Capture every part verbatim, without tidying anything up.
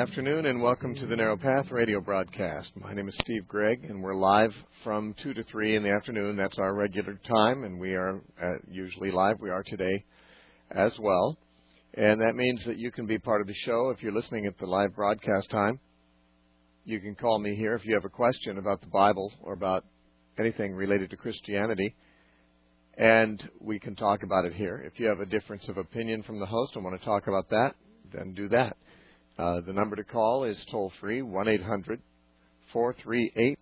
afternoon and welcome to the Narrow Path radio broadcast. My name is Steve Gregg and we're live from two to three in the afternoon. That's our regular time, and we are uh, usually live. We are today as well. And that means that you can be part of the show if you're listening at the live broadcast time. You can call me here if you have a question about the Bible or about anything related to Christianity, and we can talk about it here. If you have a difference of opinion from the host and want to talk about that, then do that. Uh, the number to call is toll-free, one eight hundred four three eight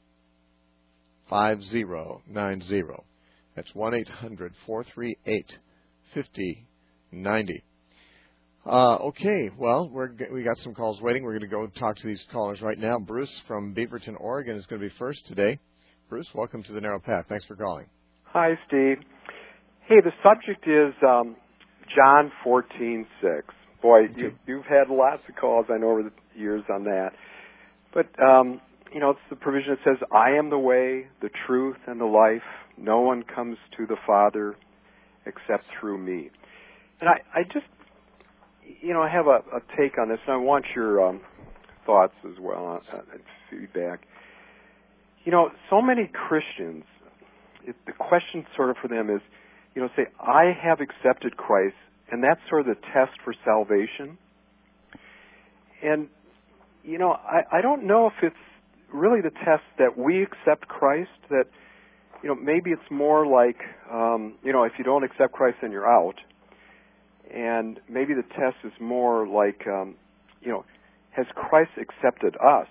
five zero nine zero. That's one eight hundred four three eight five zero nine zero. Uh, okay, well, we're, we got some calls waiting. We're going to go talk to these callers right now. Bruce from Beaverton, Oregon is going to be first today. Bruce, welcome to the Narrow Path. Thanks for calling. Hi, Steve. Hey, the subject is um, John fourteen six. Boy, you, you've had lots of calls, I know, over the years on that. But, um, you know, it's the provision that says, I am the way, the truth, and the life. No one comes to the Father except through me. And I, I just, you know, I have a, a take on this, and I want your um, thoughts as well, uh, feedback. You know, so many Christians, it, the question sort of for them is, you know, say, I have accepted Christ, and that's sort of the test for salvation. And, you know, I, I don't know if it's really the test that we accept Christ, that, you know, maybe it's more like, um, you know, if you don't accept Christ, then you're out. And maybe the test is more like, um, you know, has Christ accepted us?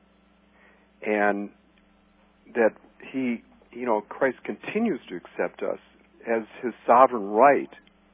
And that he, you know, Christ continues to accept us as his sovereign right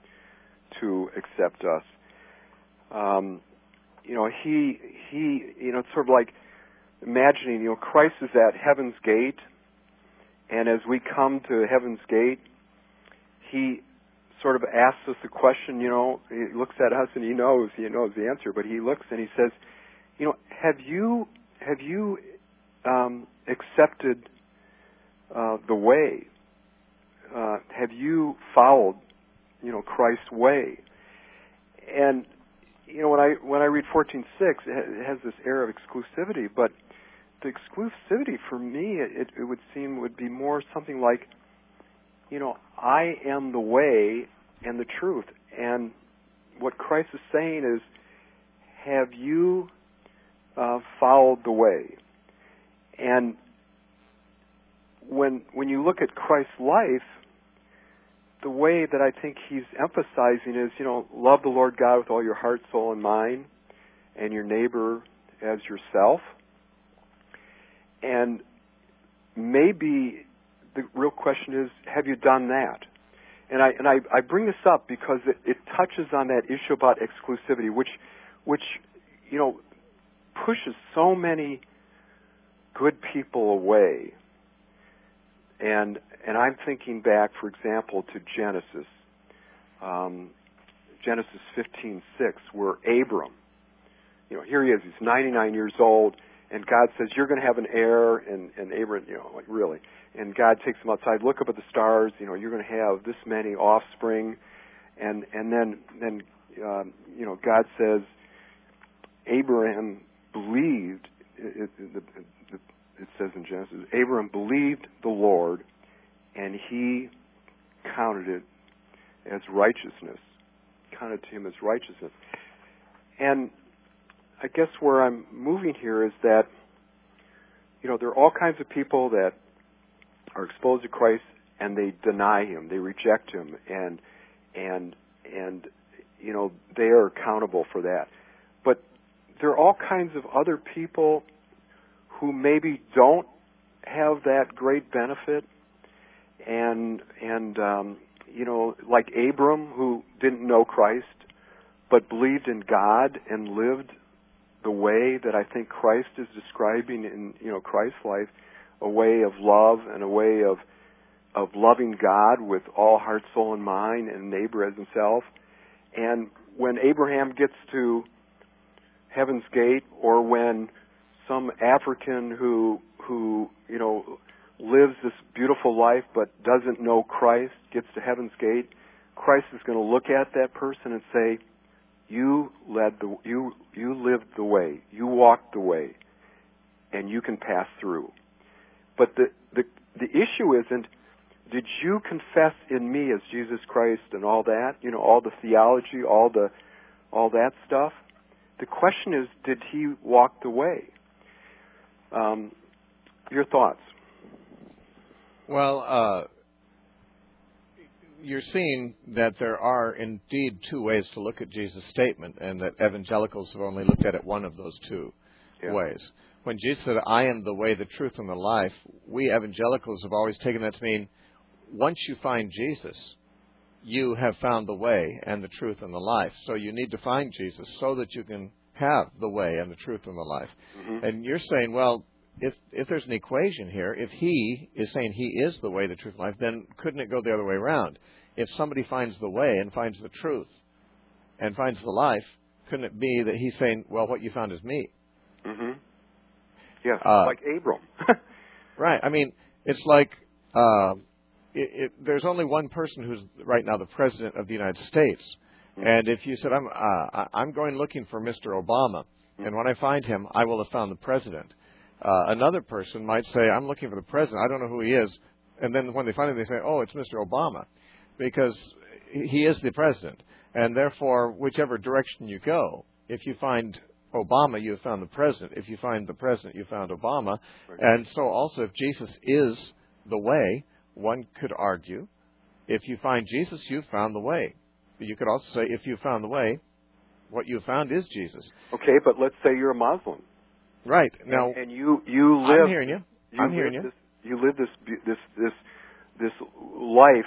to accept us. Um, you know, he, he, you know, it's sort of like imagining, you know, Christ is at heaven's gate, and as we come to heaven's gate, he sort of asks us a question, you know, he looks at us and he knows, he knows the answer, but he looks and he says, you know, have you, have you um, accepted uh, the way? Uh, have you followed, you know, Christ's way? And, you know, when I when I read fourteen six, it has this air of exclusivity, but the exclusivity for me, it, it would seem, would be more something like, you know, I am the way and the truth. And what Christ is saying is, have you uh, followed the way? And when when you look at Christ's life, the way that I think he's emphasizing is, you know, love the Lord God with all your heart, soul, and mind, and your neighbor as yourself. And maybe the real question is, have you done that? And I and I, I bring this up because it, it touches on that issue about exclusivity, which, which, you know, pushes so many good people away. And and I'm thinking back, for example, to Genesis, um, Genesis fifteen six, where Abram, you know, here he is, he's ninety-nine years old, and God says, you're going to have an heir, and, and Abram, you know, like really, and God takes him outside, look up at the stars, you know, you're going to have this many offspring, and and then, then um, you know, God says, Abraham believed, it, it, it, it, it says in Genesis, Abraham believed the Lord, and he counted it as righteousness, counted to him as righteousness. And I guess where I'm moving here is that, you know, there are all kinds of people that are exposed to Christ and they deny him, they reject him, and and and you know, they are accountable for that. But there are all kinds of other people who maybe don't have that great benefit, and and um, you know, like Abram, who didn't know Christ but believed in God and lived the way that I think Christ is describing in, you know, Christ's life, a way of love and a way of of loving God with all heart, soul, and mind, and neighbor as himself. And when Abraham gets to Heaven's Gate, or when some African who who you know lives this beautiful life but doesn't know Christ gets to Heaven's Gate, Christ is going to look at that person and say, You led the you you lived the way. You walked the way, and you can pass through. But the the the issue isn't, did you confess in me as Jesus Christ and all that? You know, all the theology, all the all that stuff. The question is, did he walk the way? Um, your thoughts? Well, uh, you're seeing that there are indeed two ways to look at Jesus' statement, and that evangelicals have only looked at it one of those two Yeah. ways. When Jesus said, I am the way, the truth, and the life, we evangelicals have always taken that to mean, once you find Jesus, you have found the way and the truth and the life. So you need to find Jesus so that you can have the way and the truth and the life. Mm-hmm. And you're saying, well, if if there's an equation here, if he is saying he is the way, the truth, and life, then couldn't it go the other way around? If somebody finds the way and finds the truth and finds the life, couldn't it be that he's saying, well, what you found is me? Mm-hmm. Yes, Uh, like Abram. Right. I mean, it's like uh, it, it, there's only one person who's right now the president of the United States. Mm-hmm. And if you said, I'm uh, I'm going looking for Mister Obama, Mm-hmm. and when I find him, I will have found the president. Uh, another person might say, I'm looking for the president. I don't know who he is. And then when they find him, they say, oh, it's Mister Obama, because he is the president. And therefore, whichever direction you go, if you find Obama, you have found the president. If you find the president, you found Obama. Right. And so also, if Jesus is the way, one could argue, if you find Jesus, you've found the way. You could also say, if you found the way, what you found is Jesus. Okay, but let's say you're a Muslim. Right. Now, and, and you you live. I'm hearing you. you I'm hearing live you. This, you live this this this this life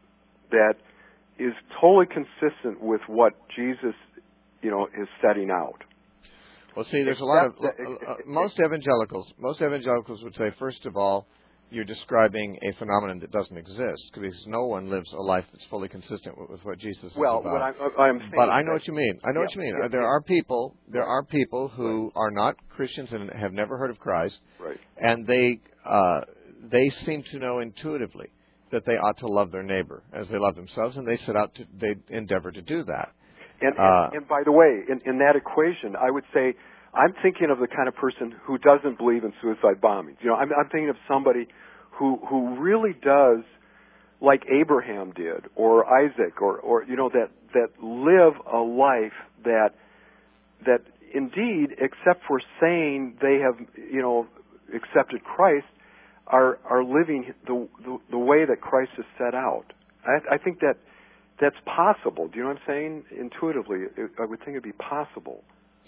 that is totally consistent with what Jesus, you know, is setting out. Well, see, there's a lot of Except- uh, uh, most evangelicals. Most evangelicals would say, first of all, you're describing a phenomenon that doesn't exist, because no one lives a life that's fully consistent with, with what Jesus Well, is what about. I'm, I'm saying But I know that- what you mean. I know yeah, what you mean. yeah, there yeah. are people. There are people who are not Christians and have never heard of Christ, Right. and they uh, they seem to know intuitively that they ought to love their neighbor as they love themselves, and they set out to they endeavor to do that. And, and, Uh, and by the way, in, in that equation, I would say I'm thinking of the kind of person who doesn't believe in suicide bombings. You know, I'm, I'm thinking of somebody who who really does, like Abraham did, or Isaac, or or you know, that that live a life that that indeed, except for saying they have, you know, accepted Christ, are are living the the, the way that Christ has set out. I, I think that that's possible. Do you know what I'm saying? Intuitively, it, I would think it'd be possible.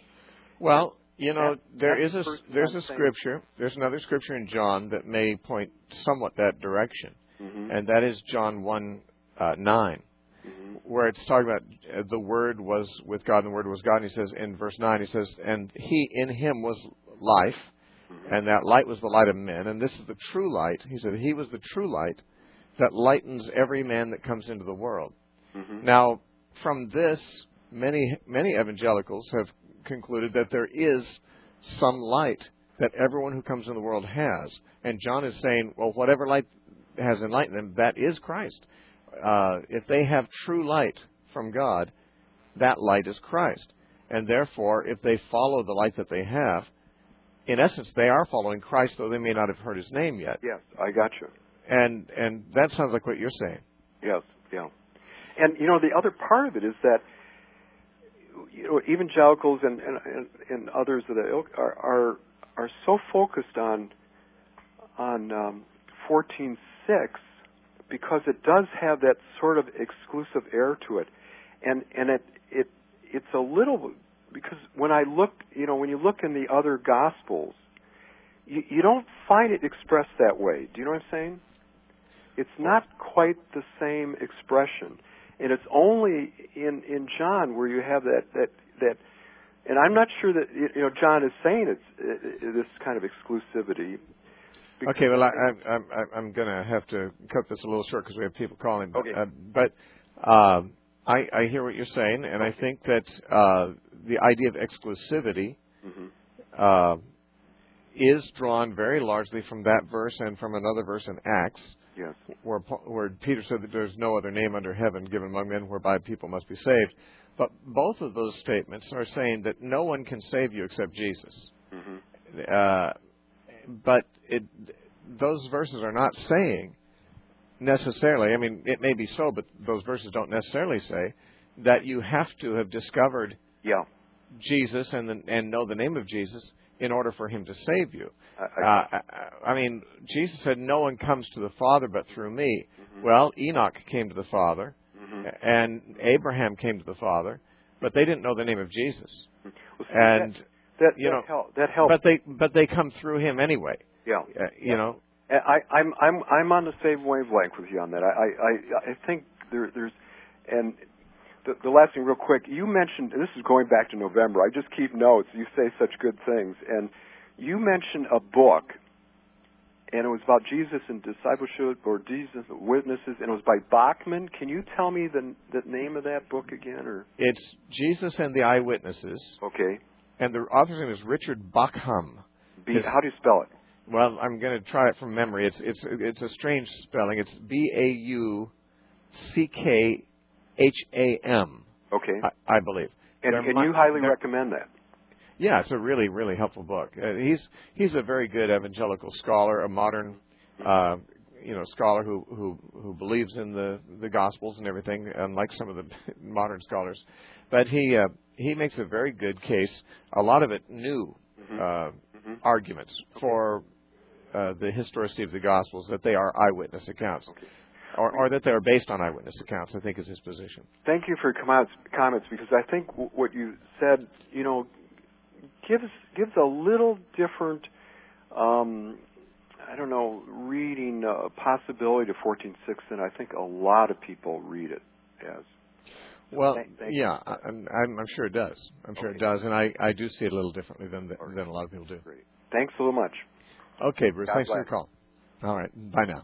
Well, you know, That- there that's is a the person there's I'm a saying. scripture. There's another scripture in John that may point somewhat that direction, Mm-hmm. and that is John one uh, nine, Mm-hmm. where it's talking about uh, the Word was with God, and the Word was God. And he says in verse nine, he says, and He in Him was life, Mm-hmm. and that light was the light of men, and this is the true light. He said He was the true light that lightens every man that comes into the world. Mm-hmm. Now, from this, many many evangelicals have concluded that there is some light that everyone who comes in the world has. And John is saying, well, whatever light has enlightened them, that is Christ. Uh, if they have true light from God, that light is Christ. And therefore, if they follow the light that they have, in essence, they are following Christ, though they may not have heard His name yet. Yes, I got you. And and that sounds like what you're saying. Yes, yeah. And you know, the other part of it is that, you know, evangelicals and and, and, and others of the ilk are, are are so focused on on um, fourteen six because it does have that sort of exclusive air to it, and and it it it's a little, because when I look, you know, when you look in the other Gospels, you, you don't find it expressed that way. Do you know what I'm saying? It's not quite the same expression. And it's only in, in John where you have that, that, that, and I'm not sure that, you know, John is saying it's it, it, this kind of exclusivity. Okay, well, I, I, I'm, I'm going to have to cut this a little short because we have people calling. Okay. Uh, but um, I, I hear what you're saying, and I think that uh, the idea of exclusivity Mm-hmm. uh, is drawn very largely from that verse and from another verse in Acts, Yes. where, where Peter said that there's no other name under heaven given among men whereby people must be saved. But both of those statements are saying that no one can save you except Jesus. Mm-hmm. Uh, but it, those verses are not saying necessarily, I mean, it may be so, but those verses don't necessarily say that you have to have discovered yeah. Jesus and the, and know the name of Jesus in order for him to save you. I, I, uh, I mean, Jesus said, no one comes to the Father but through me. Mm-hmm. Well, Enoch came to the Father, mm-hmm. and Abraham came to the Father, but they didn't know the name of Jesus. Well, see, and that, that, you that know, help, that helps. But they but they come through him anyway. Yeah, uh, you yeah. know. I, I'm I'm I'm on the same wavelength with you on that. I I, I think there, there's and the, the last thing, real quick. You mentioned, this is going back to November. I just keep notes. You say such good things, and you mentioned a book, and it was about Jesus and discipleship, or Jesus and witnesses, and it was by Bachman. Can you tell me the the name of that book again? Or it's Jesus and the Eyewitnesses. Okay. And the author's name is Richard Bauckham. B, how do you spell it? Well, I'm going to try it from memory. It's it's it's a strange spelling. It's B A U C K H A M. Okay. I, I believe. And, and you highly recommend that? Yeah, it's a really, really helpful book. Uh, he's he's a very good evangelical scholar, a modern, uh, you know, scholar who, who, who believes in the, the Gospels and everything, unlike some of the modern scholars. But he uh, he makes a very good case, a lot of it new mm-hmm. uh, mm-hmm. arguments okay. for uh, the historicity of the Gospels, that they are eyewitness accounts. Okay. Or, or that they are based on eyewitness accounts, I think is his position. Thank you for your comments, comments because I think w- what you said, you know, gives gives a little different, um, I don't know, reading uh, possibility to fourteen six than I think a lot of people read it as. Well, thank, thank yeah, I'm, I'm, I'm sure it does. I'm sure okay. it does, and I, I do see it a little differently than the, than a lot of people do. Great. Thanks so much. Okay, Bruce, God thanks bless. for your call. All right, bye now.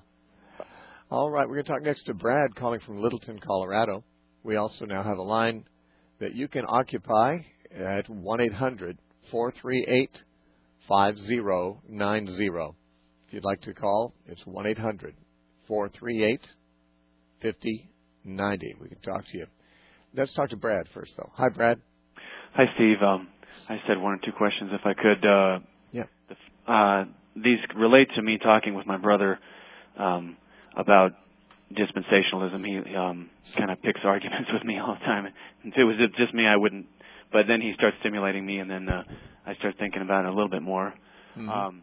All right, we're going to talk next to Brad calling from Littleton, Colorado. We also now have a line that you can occupy at one eight hundred four three eight five zero nine zero. If you'd like to call, it's one eight hundred four three eight five zero nine zero. We can talk to you. Let's talk to Brad first, though. Hi, Brad. Hi, Steve. Um, I said one or two questions if I could. Uh, yeah. Uh, these relate to me talking with my brother um, about dispensationalism. He um, kind of picks arguments with me all the time. If it was just me, I wouldn't. But then he starts stimulating me, and then uh, I start thinking about it a little bit more. Mm-hmm. Um,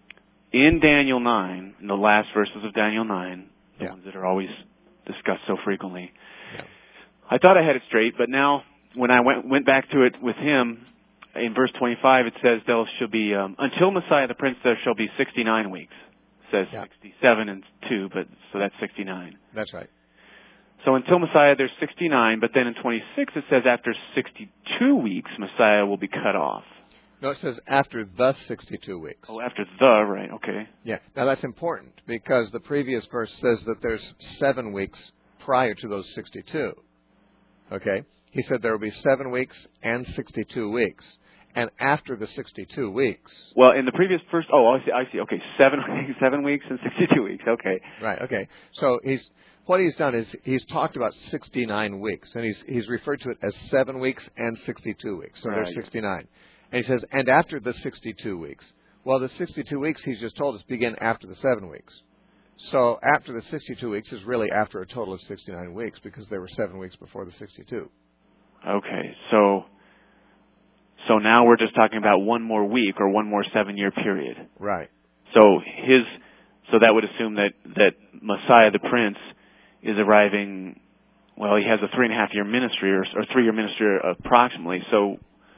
in Daniel nine, in the last verses of Daniel nine, the yeah. ones that are always discussed so frequently, yeah. I thought I had it straight, but now when I went went back to it with him, in verse twenty-five, it says there shall be, um, until Messiah the Prince, there shall be sixty-nine weeks. It says yeah. sixty-seven and two, but so that's sixty-nine. That's right. So until Messiah, there's sixty-nine, but then in twenty-six, it says after sixty-two weeks, Messiah will be cut off. No, it says after the sixty-two weeks. Oh, after the, right, okay. Yeah. Now, that's important because the previous verse says that there's seven weeks prior to those sixty-two. Okay? He said there will be seven weeks and sixty-two weeks. And after the sixty-two weeks... Well, in the previous first... Oh, I see, I see. Okay, seven, seven weeks and sixty-two weeks. Okay. Right, okay. So he's... What he's done is he's talked about sixty-nine weeks, and he's he's referred to it as seven weeks and sixty-two weeks. So right. there's sixty-nine. And he says, and after the sixty-two weeks. Well, the sixty-two weeks, he's just told us, begin after the seven weeks. So after the sixty-two weeks is really after a total of sixty-nine weeks, because there were seven weeks before the sixty-two. Okay, so so now we're just talking about one more week or one more seven-year period. Right. So his so that would assume that, that Messiah the Prince is arriving, well, he has a three and a half year ministry or, or three year ministry approximately. So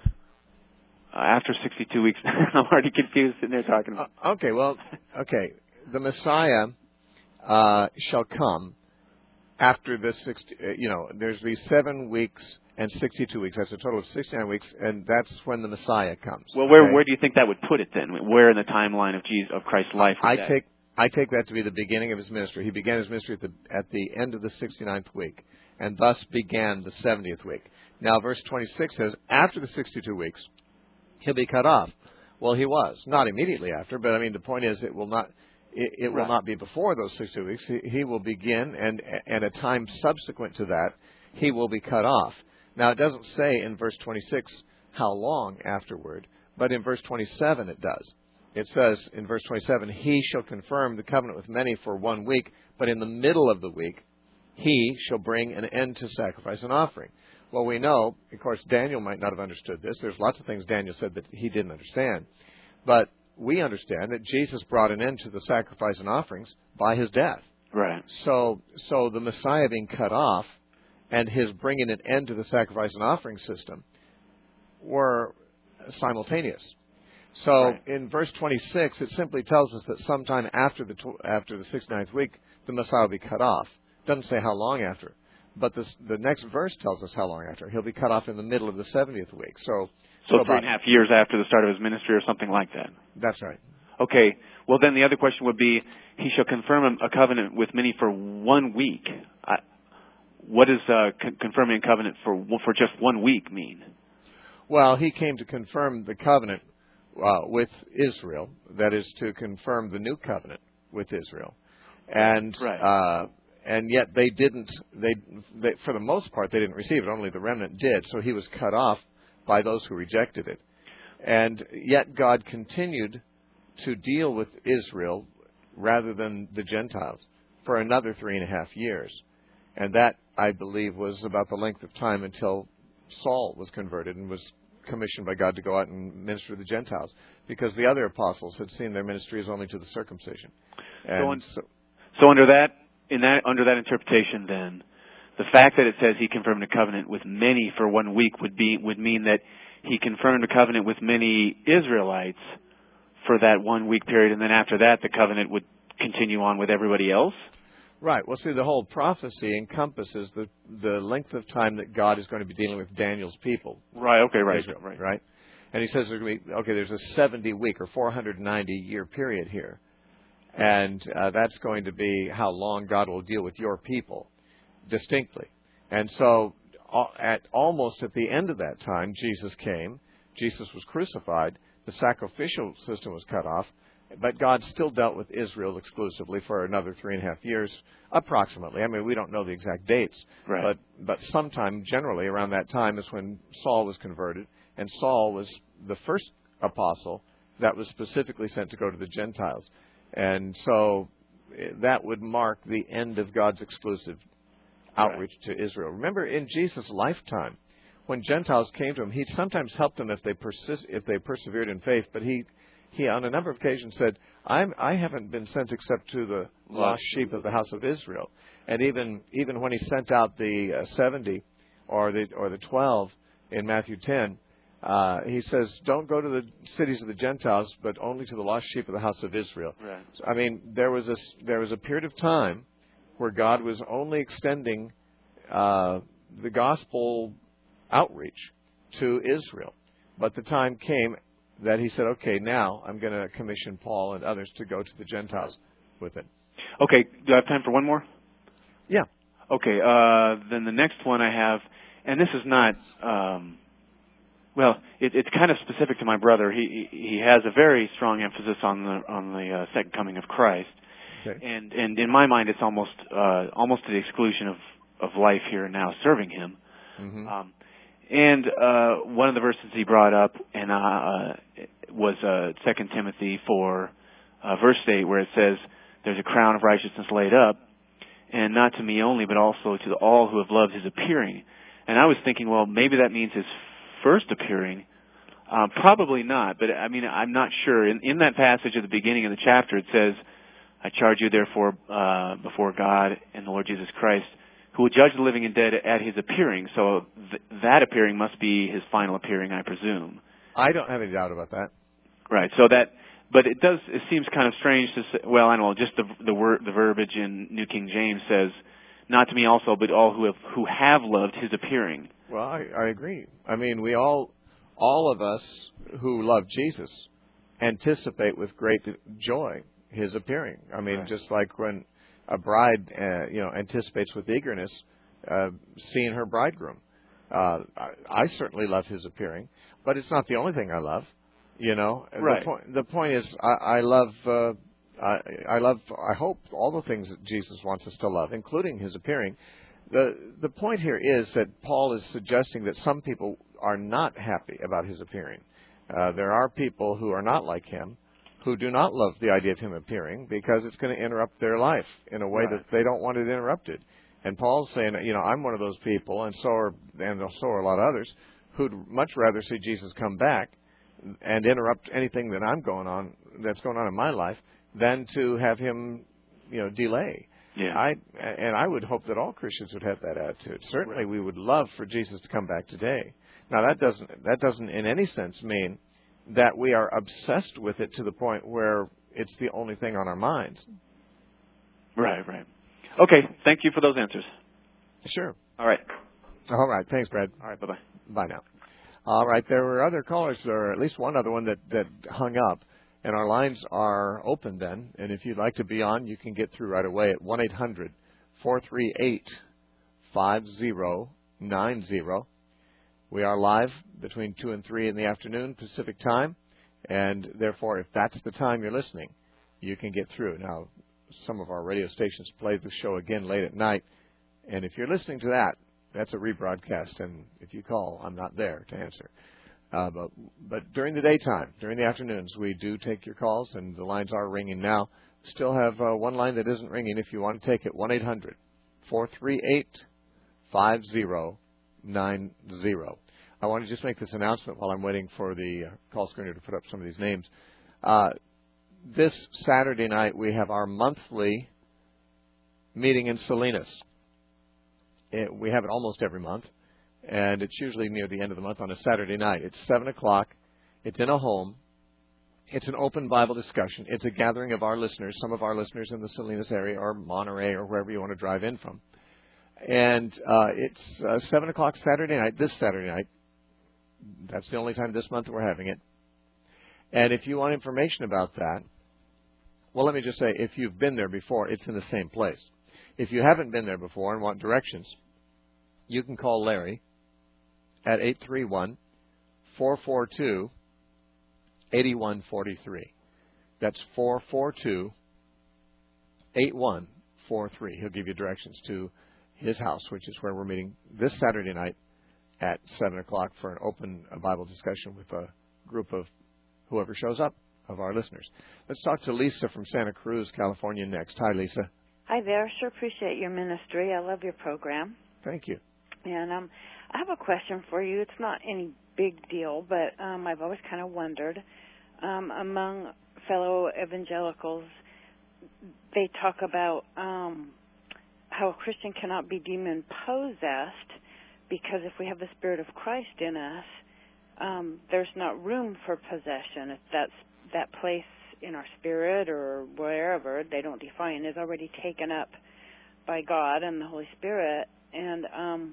uh, after sixty-two weeks, I'm already confused sitting there talking about. Uh, okay, well, okay. The Messiah uh, shall come after the sixty, uh, you know, there's these seven weeks and sixty-two weeks. That's a total of sixty-nine weeks, and that's when the Messiah comes. Well, where okay? where do you think that would put it then? Where in the timeline of Jesus, of Christ's life? I that? take I take that to be the beginning of his ministry. He began his ministry at the at the end of the sixty-ninth week, and thus began the seventieth week. Now, verse twenty-six says, after the sixty-two weeks, he'll be cut off. Well, he was not immediately after, but I mean the point is, it will not. It, it will right. not be before those sixty-two weeks. He, he will begin, and and a time subsequent to that, he will be cut off. Now, it doesn't say in verse twenty-six how long afterward, but in verse twenty-seven it does. It says in verse twenty-seven, he shall confirm the covenant with many for one week, but in the middle of the week he shall bring an end to sacrifice and offering. Well, we know, of course, Daniel might not have understood this. There's lots of things Daniel said that he didn't understand. But we understand that Jesus brought an end to the sacrifice and offerings by his death. Right. So, so the Messiah being cut off and his bringing an end to the sacrifice and offering system were simultaneous. So right. in verse twenty-six, it simply tells us that sometime after the tw- after the sixty-ninth week, the Messiah will be cut off. It doesn't say how long after. But this, the next verse tells us how long after. He'll be cut off in the middle of the seventieth week. So, so, so three and a half years after the start of his ministry or something like that. That's right. Okay. Well, then the other question would be, he shall confirm a covenant with many for one week. I, what does uh, con- confirming a covenant for for just one week mean? Well, he came to confirm the covenant uh, with Israel. That is, to confirm the new covenant with Israel. And right. uh, and yet they didn't, they, they, for the most part, they didn't receive it. Only the remnant did. So he was cut off by those who rejected it. And yet God continued to deal with Israel rather than the Gentiles for another three and a half years. And that, I believe, was about the length of time until Saul was converted and was commissioned by God to go out and minister to the Gentiles, because the other apostles had seen their ministry as only to the circumcision. And so, un- so, so under that, in that, under that interpretation, then, the fact that it says he confirmed a covenant with many for one week would be would mean that he confirmed a covenant with many Israelites for that one week period, and then after that, the covenant would continue on with everybody else? Right. Well, see, the whole prophecy encompasses the the length of time that God is going to be dealing with Daniel's people. Right. Okay. Right. Israel, right. Right. And he says there's going to be, okay, there's a seventy week or four hundred ninety year period here, and uh, that's going to be how long God will deal with your people, distinctly. And so, at almost at the end of that time, Jesus came. Jesus was crucified. The sacrificial system was cut off. But God still dealt with Israel exclusively for another three and a half years, approximately. I mean, we don't know the exact dates, right. but but sometime generally around that time is when Saul was converted, and Saul was the first apostle that was specifically sent to go to the Gentiles. And so that would mark the end of God's exclusive outreach right. to Israel. Remember, in Jesus' lifetime, when Gentiles came to him, he sometimes helped them if they persist, if they persevered in faith, but he He, on a number of occasions, said, I'm, I haven't been sent except to the lost sheep of the house of Israel. And even even when he sent out the uh, seventy or the or the twelve in Matthew ten, uh, he says, don't go to the cities of the Gentiles, but only to the lost sheep of the house of Israel. Right. So, I mean, there was a, there was a period of time where God was only extending uh, the gospel outreach to Israel. But the time came that he said, okay, now I'm going to commission Paul and others to go to the Gentiles with it. Okay, do I have time for one more? Yeah. Okay, uh, then the next one I have, and this is not, um, well, it, it's kind of specific to my brother. He he has a very strong emphasis on the on the uh, second coming of Christ, okay. and and in my mind, it's almost uh, almost to the exclusion of of life here and now serving Him. Mm-hmm. Um, And uh, one of the verses he brought up and uh, was uh, Second Timothy four, uh, verse eight, where it says, "There's a crown of righteousness laid up, and not to me only, but also to all who have loved His appearing." And I was thinking, well, maybe that means His first appearing. Uh, probably not, but I mean, I'm not sure. In, in that passage at the beginning of the chapter, it says, "I charge you therefore uh, before God and the Lord Jesus Christ, who will judge the living and dead at His appearing." So th- that appearing must be His final appearing, I presume. I don't have any doubt about that. Right. So that, but it does. It seems kind of strange to say. Well, I don't know. Just the the word, the verbiage in New King James says, "Not to me also, but all who have who have loved His appearing." Well, I, I agree. I mean, we all, all of us who love Jesus, anticipate with great joy His appearing. I mean, right. just like when a bride, uh, you know, anticipates with eagerness uh, seeing her bridegroom. Uh, I, I certainly love His appearing, but it's not the only thing I love. You know, right. the point. The point is, I, I love. Uh, I, I love. I hope all the things that Jesus wants us to love, including His appearing. The the point here is that Paul is suggesting that some people are not happy about his appearing. Uh, there are people who are not like him, who do not love the idea of him appearing because it's going to interrupt their life in a way right. that they don't want it interrupted. And Paul's saying, you know, I'm one of those people, and so are and so are a lot of others, who'd much rather see Jesus come back and interrupt anything that I'm going on, that's going on in my life, than to have him, you know, delay. Yeah. I and I would hope that all Christians would have that attitude. Certainly, we would love for Jesus to come back today. Now, that doesn't that doesn't in any sense mean that we are obsessed with it to the point where it's the only thing on our minds. Right, right. Okay, thank you for those answers. Sure. All right. All right. Thanks, Brad. All right, bye-bye. Bye now. All right. There were other callers, or at least one other one that, that hung up, and our lines are open then. And if you'd like to be on, you can get through right away at one eight hundred four three eight five zero nine zero. We are live between two and three in the afternoon Pacific time, and therefore, if that's the time you're listening, you can get through. Now, some of our radio stations play the show again late at night, and if you're listening to that, that's a rebroadcast, and if you call, I'm not there to answer. Uh, but, but during the daytime, during the afternoons, we do take your calls, and the lines are ringing now. Still have uh, one line that isn't ringing. If you want to take it, one eight hundred four three eight five zero nine zero. I want to just make this announcement while I'm waiting for the uh, call screener to put up some of these names. Uh, this Saturday night, we have our monthly meeting in Salinas. It, we have it almost every month, and it's usually near the end of the month on a Saturday night. It's seven o'clock. It's in a home. It's an open Bible discussion. It's a gathering of our listeners, some of our listeners in the Salinas area or Monterey or wherever you want to drive in from. And uh, it's uh, seven o'clock Saturday night, this Saturday night. That's the only time this month we're having it. And if you want information about that, well, let me just say, if you've been there before, it's in the same place. If you haven't been there before and want directions, you can call Larry at eight three one, four four two, eight one four three. That's four four two, eight one four three. He'll give you directions to his house, which is where we're meeting this Saturday night at seven o'clock for an open Bible discussion with a group of whoever shows up of our listeners. Let's talk to Lisa from Santa Cruz, California next. Hi, Lisa. Hi there. Sure appreciate your ministry. I love your program. Thank you. And um, I have a question for you. It's not any big deal, but um, I've always kind of wondered. Um, among fellow evangelicals, they talk about um, how a Christian cannot be demon-possessed because if we have the Spirit of Christ in us, um, there's not room for possession. If that's that place in our spirit or wherever, they don't define, is already taken up by God and the Holy Spirit, and um,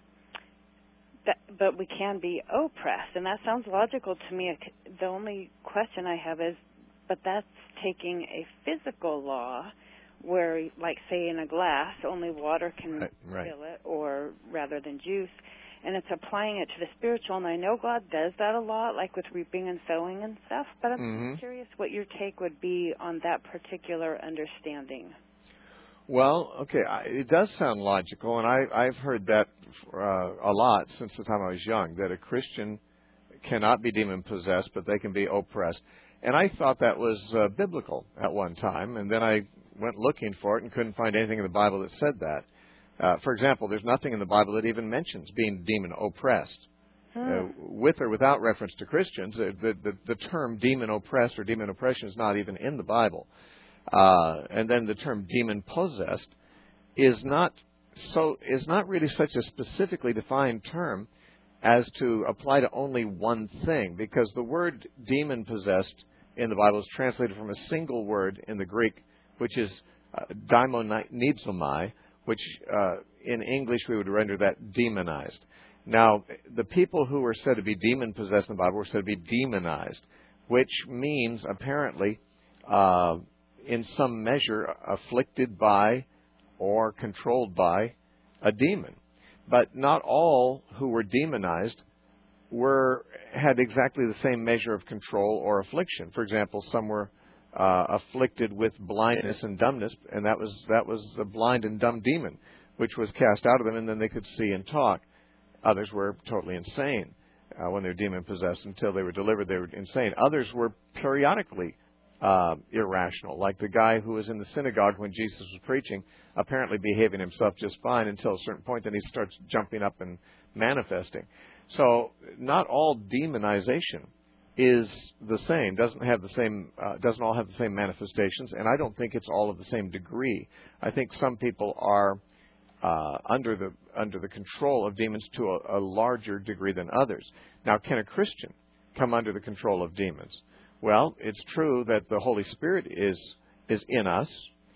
that, but we can be oppressed, and that sounds logical to me. The only question I have is, but that's taking a physical law where, like, say, in a glass, only water can right, right. fill it, or rather than juice, and it's applying it to the spiritual, and I know God does that a lot, like with reaping and sowing and stuff, but I'm mm-hmm. curious what your take would be on that particular understanding. Well, okay, I, it does sound logical, and I, I've heard that uh, a lot since the time I was young, that a Christian cannot be demon-possessed, but they can be oppressed. And I thought that was uh, biblical at one time, and then I went looking for it and couldn't find anything in the Bible that said that. Uh, for example, there's nothing in the Bible that even mentions being demon-oppressed. Hmm. Uh, with or without reference to Christians, the, the, the term demon-oppressed or demon-oppression is not even in the Bible. Uh, and then the term demon-possessed is not so is not really such a specifically defined term as to apply to only one thing, because the word demon-possessed in the Bible is translated from a single word in the Greek, which is uh, daimonizomai, which uh, in English we would render that demonized. Now, the people who were said to be demon-possessed in the Bible were said to be demonized, which means apparently uh, in some measure afflicted by or controlled by a demon. But not all who were demonized were had exactly the same measure of control or affliction. For example, some were uh, afflicted with blindness and dumbness, and that was that was a blind and dumb demon. which was cast out of them, and then they could see and talk. Others were totally insane uh, when they were demon-possessed. Until they were delivered, they were insane. Others were periodically uh, irrational, like the guy who was in the synagogue when Jesus was preaching, apparently behaving himself just fine until a certain point, then he starts jumping up and manifesting. So not all demonization is the same, doesn't have the same, uh, doesn't all have the same manifestations, and I don't think it's all of the same degree. I think some people are uh, under the under the control of demons to a, a larger degree than others. Now, can a Christian come under the control of demons? Well, it's true that the Holy Spirit is is in us.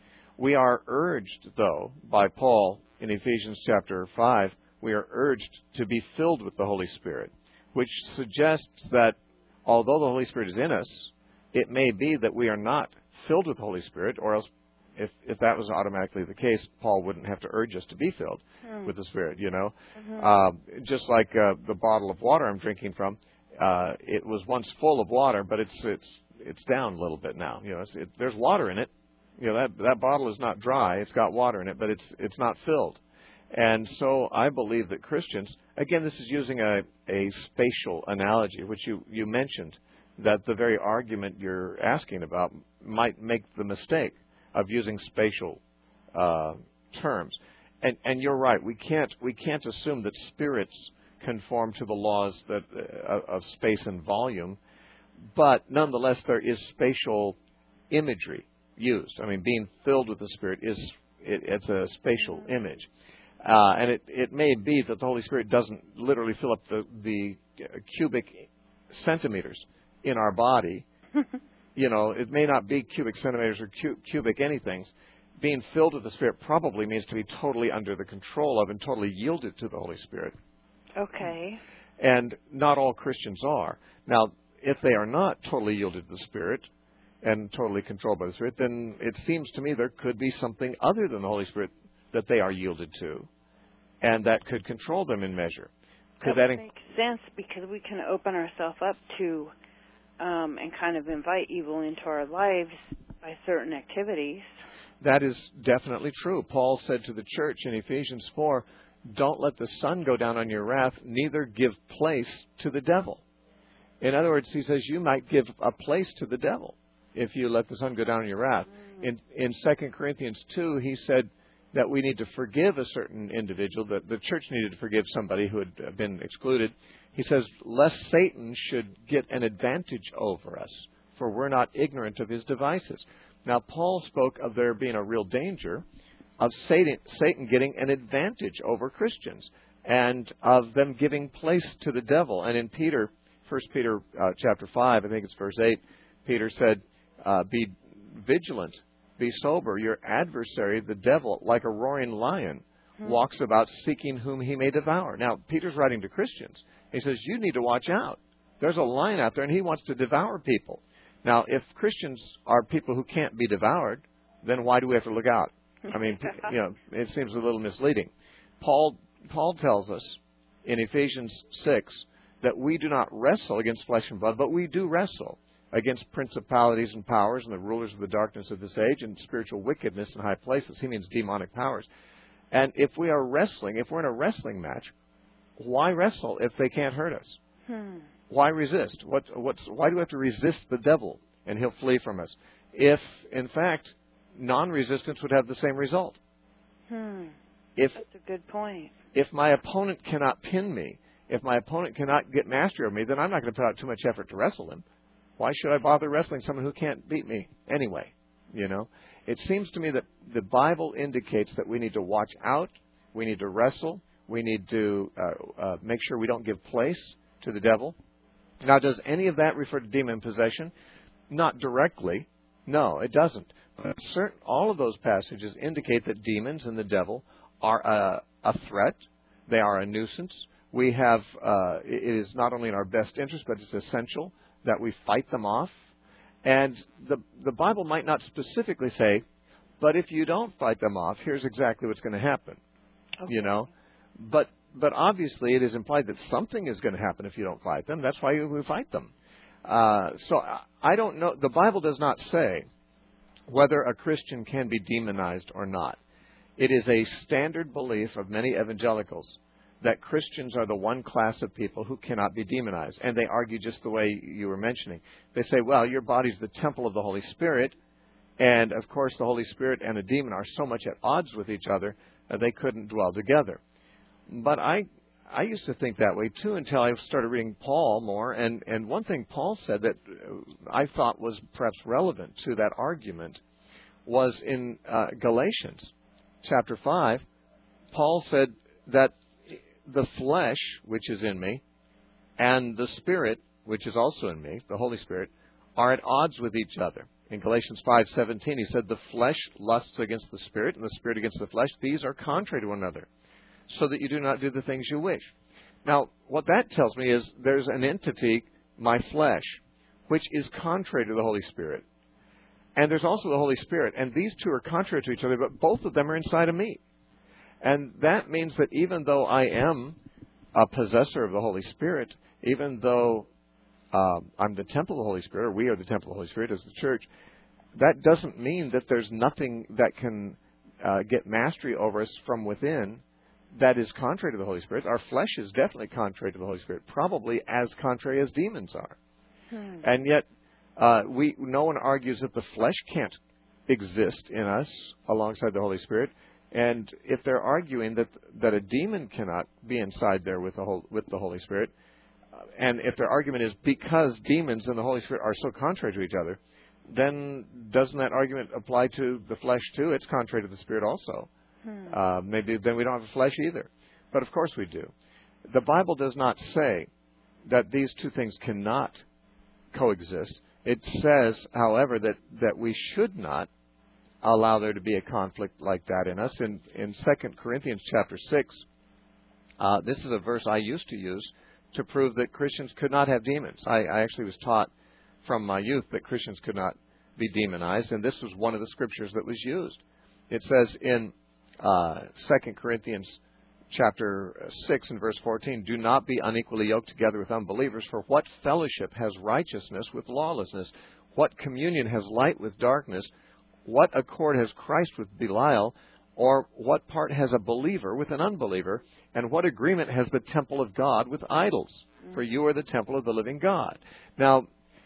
We are urged, though, by Paul in Ephesians chapter five, we are urged to be filled with the Holy Spirit, which suggests that although the Holy Spirit is in us, it may be that we are not filled with the Holy Spirit, or else if, if that was automatically the case, Paul wouldn't have to urge us to be filled mm. with the Spirit, you know. Mm-hmm. Uh, just like uh, the bottle of water I'm drinking from, uh, it was once full of water, but it's it's it's down a little bit now. You know, it's, it, there's water in it. You know, that that bottle is not dry. It's got water in it, but it's it's not filled. And so I believe that Christians, again, this is using a, a spatial analogy, which you, you mentioned, that the very argument you're asking about might make the mistake of using spatial uh, terms. And, and you're right. We can't we can't assume that spirits conform to the laws that uh, of space and volume, but nonetheless there is spatial imagery used. I mean, being filled with the Spirit is it, it's a spatial image. Uh, and it, it may be that the Holy Spirit doesn't literally fill up the, the cubic centimeters in our body. You know, it may not be cubic centimeters or cu- cubic anythings. Being filled with the Spirit probably means to be totally under the control of and totally yielded to the Holy Spirit. Okay. And not all Christians are. Now, if they are not totally yielded to the Spirit and totally controlled by the Spirit, then it seems to me there could be something other than the Holy Spirit that they are yielded to, and that could control them in measure. Could that, that makes sense, because we can open ourselves up to um, and kind of invite evil into our lives by certain activities. That is definitely true. Paul said to the church in Ephesians four, don't let the sun go down on your wrath, neither give place to the devil. In other words, he says you might give a place to the devil if you let the sun go down on your wrath. Mm. In, in Second Corinthians two, he said that we need to forgive a certain individual, that the church needed to forgive somebody who had been excluded. He says, lest Satan should get an advantage over us, for we're not ignorant of his devices. Now, Paul spoke of there being a real danger of Satan, Satan getting an advantage over Christians and of them giving place to the devil. And in Peter, First Peter uh, chapter five, I think it's verse eight, Peter said, uh, be vigilant. Be sober. Your adversary, the devil, like a roaring lion, hmm. walks about seeking whom he may devour. Now, Peter's writing to Christians. He says, you need to watch out. There's a lion out there, and he wants to devour people. Now, if Christians are people who can't be devoured, then why do we have to look out? I mean, you know, it seems a little misleading. Paul Paul tells us in Ephesians six that we do not wrestle against flesh and blood, but we do wrestle against principalities and powers and the rulers of the darkness of this age and spiritual wickedness in high places. He means demonic powers. And if we are wrestling, if we're in a wrestling match, why wrestle if they can't hurt us? Hmm. Why resist? What, what's, why do we have to resist the devil and he'll flee from us? If, in fact, non-resistance would have the same result. Hmm. If, That's a good point. If my opponent cannot pin me, if my opponent cannot get mastery over me, then I'm not going to put out too much effort to wrestle him. Why should I bother wrestling someone who can't beat me anyway? You know, it seems to me that the Bible indicates that we need to watch out, we need to wrestle, we need to uh, uh, make sure we don't give place to the devil. Now, does any of that refer to demon possession? Not directly. No, it doesn't. But certain, all of those passages indicate that demons and the devil are a, a threat. They are a nuisance. We have, uh, it is not only in our best interest, but it's essential that we fight them off. And the the Bible might not specifically say, but if you don't fight them off, here's exactly what's going to happen. Okay. You know, but but obviously it is implied that something is going to happen if you don't fight them. That's why we fight them. Uh, so I don't know. The Bible does not say whether a Christian can be demonized or not. It is a standard belief of many evangelicals that Christians are the one class of people who cannot be demonized. And they argue just the way you were mentioning. They say, well, your body's the temple of the Holy Spirit, and, of course, the Holy Spirit and a demon are so much at odds with each other that they couldn't dwell together. But I I used to think that way, too, until I started reading Paul more. And, and one thing Paul said that I thought was perhaps relevant to that argument was in uh, Galatians chapter five. Paul said that the flesh, which is in me, and the Spirit, which is also in me, the Holy Spirit, are at odds with each other. In Galatians five seventeen, he said, the flesh lusts against the Spirit, and the Spirit against the flesh. These are contrary to one another, so that you do not do the things you wish. Now, what that tells me is there's an entity, my flesh, which is contrary to the Holy Spirit. And there's also the Holy Spirit. And these two are contrary to each other, but both of them are inside of me. And that means that even though I am a possessor of the Holy Spirit, even though uh, I'm the temple of the Holy Spirit, or we are the temple of the Holy Spirit as the church, that doesn't mean that there's nothing that can uh, get mastery over us from within that is contrary to the Holy Spirit. Our flesh is definitely contrary to the Holy Spirit, probably as contrary as demons are. Hmm. And yet, uh, we no one argues that the flesh can't exist in us alongside the Holy Spirit. And if they're arguing that that a demon cannot be inside there with the whole, with the Holy Spirit, uh, and if their argument is because demons and the Holy Spirit are so contrary to each other, then doesn't that argument apply to the flesh too? It's contrary to the Spirit also. Hmm. Uh, maybe then we don't have a flesh either. But of course we do. The Bible does not say that these two things cannot coexist. It says, however, that, that we should not allow there to be a conflict like that in us. In, in Second Corinthians chapter six, uh, this is a verse I used to use to prove that Christians could not have demons. I, I actually was taught from my youth that Christians could not be demonized, and this was one of the scriptures that was used. It says in Uh, Second Corinthians chapter six and verse fourteen, do not be unequally yoked together with unbelievers, for what fellowship has righteousness with lawlessness? What communion has light with darkness? What accord has Christ with Belial? Or what part has a believer with an unbeliever? And what agreement has the temple of God with idols? For you are the temple of the living God. Now,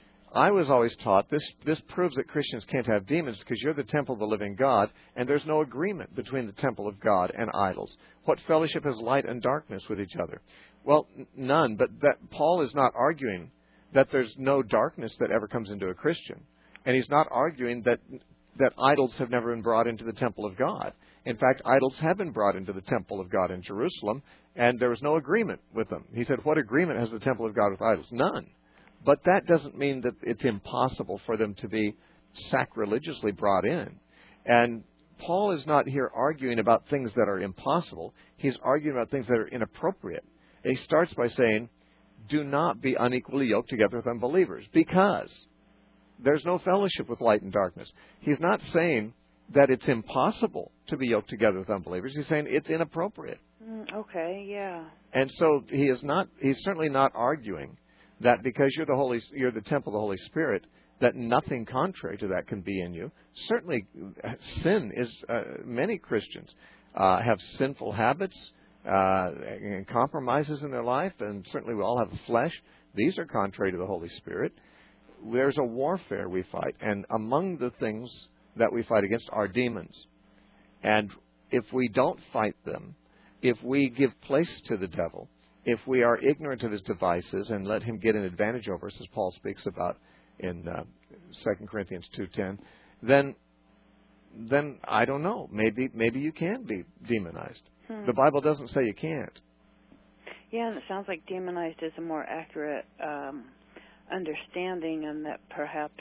I was always taught this this proves that Christians can't have demons because you're the temple of the living God, and there's no agreement between the temple of God and idols. What fellowship has light and darkness with each other? Well, n- none, but that Paul is not arguing that there's no darkness that ever comes into a Christian. And he's not arguing that that idols have never been brought into the temple of God. In fact, idols have been brought into the temple of God in Jerusalem, and there was no agreement with them. He said, what agreement has the temple of God with idols? None. But that doesn't mean that it's impossible for them to be sacrilegiously brought in. And Paul is not here arguing about things that are impossible. He's arguing about things that are inappropriate. He starts by saying, do not be unequally yoked together with unbelievers, because there's no fellowship with light and darkness. He's not saying that it's impossible to be yoked together with unbelievers. He's saying it's inappropriate. Mm, okay, yeah. And so he is not, he's certainly not arguing that because you're the Holy, you're the temple of the Holy Spirit, that nothing contrary to that can be in you. Certainly, sin is. Uh, many Christians uh, have sinful habits uh, and compromises in their life, and certainly we all have a flesh. These are contrary to the Holy Spirit. There's a warfare we fight, and among the things that we fight against are demons. And if we don't fight them, if we give place to the devil, if we are ignorant of his devices and let him get an advantage over us, as Paul speaks about in uh, Second Corinthians two ten, then then I don't know. Maybe maybe you can be demonized. Hmm. The Bible doesn't say you can't. Yeah, and it sounds like demonized is a more accurate um, understanding, and that perhaps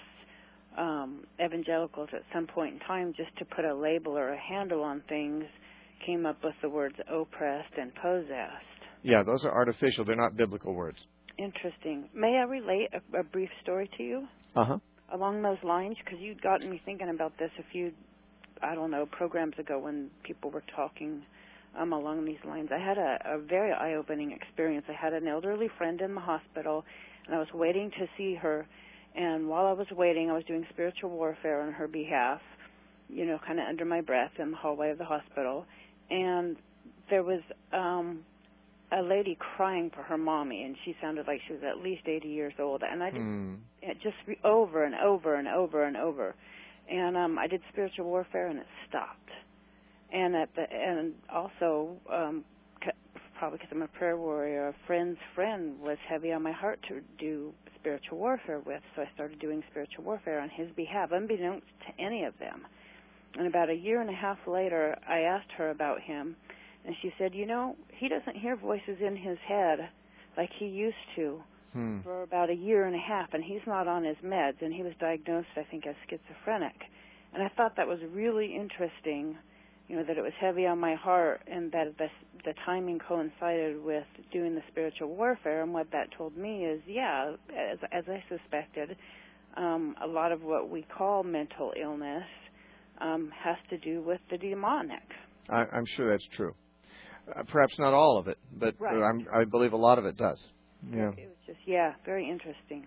um, evangelicals at some point in time, just to put a label or a handle on things, came up with the words oppressed and possessed. Yeah, those are artificial. They're not biblical words. Interesting. May I relate a, a brief story to you? Uh-huh. Along those lines? Because you'd gotten me thinking about this a few, I don't know, programs ago when people were talking um, along these lines. I had a, a very eye-opening experience. I had an elderly friend in the hospital, and I was waiting to see her. And while I was waiting, I was doing spiritual warfare on her behalf you know, kind of under my breath in the hallway of the hospital, and there was um, a lady crying for her mommy, and she sounded like she was at least eighty years old, and I did mm. it just re- over and over and over and over, and um, I did spiritual warfare, and it stopped. And at the and also um, c- probably because I'm a prayer warrior, a friend's friend was heavy on my heart to do spiritual warfare with, so I started doing spiritual warfare on his behalf, unbeknownst to any of them. And about a year and a half later, I asked her about him, and she said, you know, he doesn't hear voices in his head like he used to hmm. for about a year and a half, and he's not on his meds, and he was diagnosed, I think, as schizophrenic. And I thought that was really interesting, you know, that it was heavy on my heart, and that the, the timing coincided with doing the spiritual warfare. And what that told me is, yeah, as, as I suspected, um, a lot of what we call mental illness um, has to do with the demonic. I, I'm sure that's true. Uh, perhaps not all of it, but right. I'm, I believe a lot of it does. Yeah. It was just, yeah, very interesting.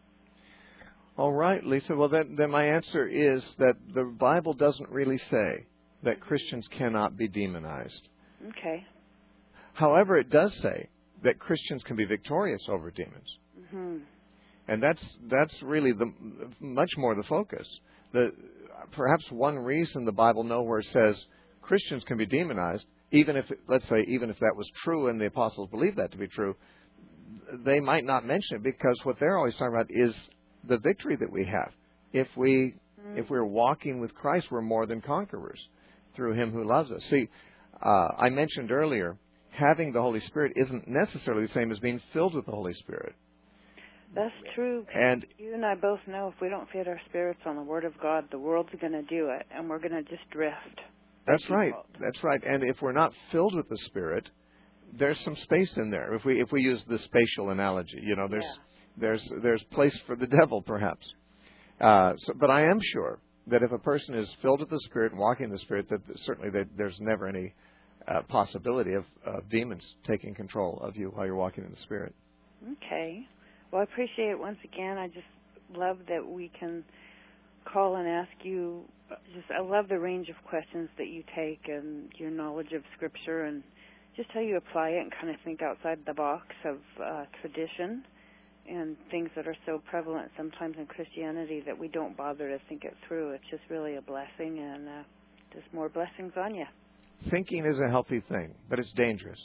All right, Lisa. Well, then, then my answer is that the Bible doesn't really say that Christians cannot be demonized. Okay. However, it does say that Christians can be victorious over demons. Mm-hmm. And that's that's really the much more the focus. The perhaps one reason the Bible nowhere says Christians can be demonized, even if, let's say, even if that was true and the apostles believed that to be true, they might not mention it because what they're always talking about is the victory that we have. If we mm-hmm. if we're walking with Christ, we're more than conquerors through Him who loves us. See, uh, I mentioned earlier, having the Holy Spirit isn't necessarily the same as being filled with the Holy Spirit. That's true. And you and I both know if we don't feed our spirits on the Word of God, the world's going to do it, and we're going to just drift. That's right. That's right. And if we're not filled with the Spirit, there's some space in there. If we if we use the spatial analogy, you know, there's yeah. there's there's place for the devil, perhaps. Uh, so, but I am sure that if a person is filled with the Spirit and walking in the Spirit, that certainly they, there's never any uh, possibility of uh, demons taking control of you while you're walking in the Spirit. Okay. Well, I appreciate it once again. I just love that we can call and ask you. Just I love the range of questions that you take and your knowledge of Scripture and just how you apply it and kind of think outside the box of uh, tradition and things that are so prevalent sometimes in Christianity that we don't bother to think it through. It's just really a blessing, and uh, just more blessings on you. Thinking is a healthy thing, but it's dangerous.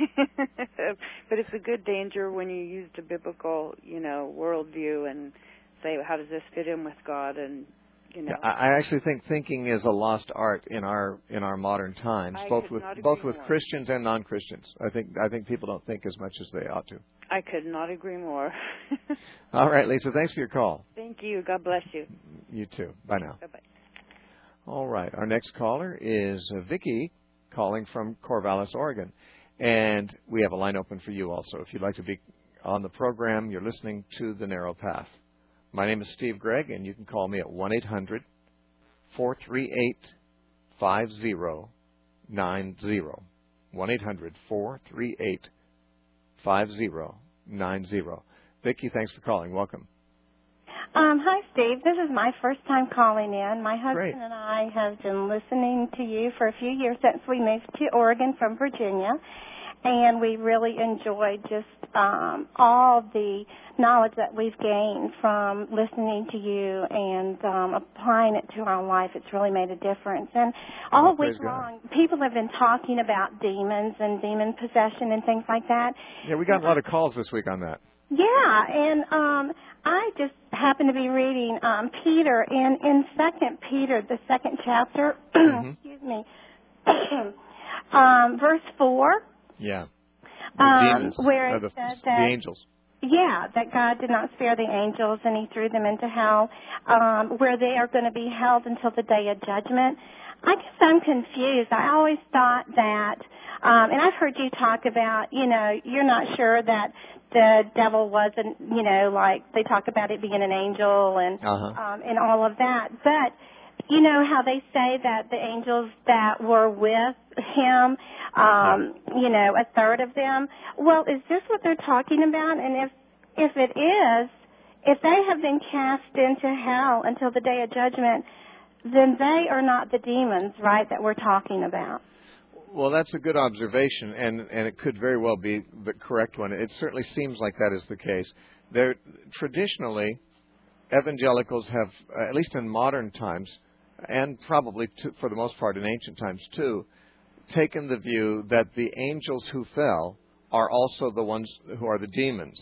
But it's a good danger when you use the biblical, you know, worldview and say, how does this fit in with God? And you know, yeah, I actually think thinking is a lost art in our in our modern times, I both with both with more. Christians and non-Christians. I think I think people don't think as much as they ought to. I could not agree more. All right, Lisa, thanks for your call. Thank you. God bless you. You too. Bye now. Bye-bye. All right, our next caller is uh, Vicki, calling from Corvallis, Oregon. And we have a line open for you also. If you'd like to be on the program, you're listening to The Narrow Path. My name is Steve Gregg, and you can call me at one eight hundred four three eight five zero nine zero. one eight hundred four three eight five zero nine zero. Vicki, thanks for calling. Welcome. Um, hi, Steve. This is my first time calling in. My husband Great. and I have been listening to you for a few years since we moved to Oregon from Virginia, and we really enjoyed just um, all the knowledge that we've gained from listening to you and um, applying it to our life. It's really made a difference. And all oh, week long, people have been talking about demons and demon possession and things like that. Yeah, we got a lot of calls this week on that. Yeah, and um, I just happened to be reading um, Peter in, in Second Peter, the second chapter, mm-hmm. excuse me, um, verse four. Yeah. The um, demons, where uh, it the, says the that, angels. Yeah, that God did not spare the angels and He threw them into hell, um, where they are going to be held until the day of judgment. I guess I'm confused. I always thought that, um, and I've heard you talk about, you know, you're not sure that the devil wasn't, you know, like they talk about it being an angel and uh-huh. um, and all of that. But you know how they say that the angels that were with him, um, you know, a third of them. Well, is this what they're talking about? And if if it is, if they have been cast into hell until the day of judgment, then they are not the demons, right, that we're talking about. Well, that's a good observation, and, and it could very well be the correct one. It certainly seems like that is the case. There, traditionally, evangelicals have, uh, at least in modern times, and probably to, for the most part in ancient times too, taken the view that the angels who fell are also the ones who are the demons.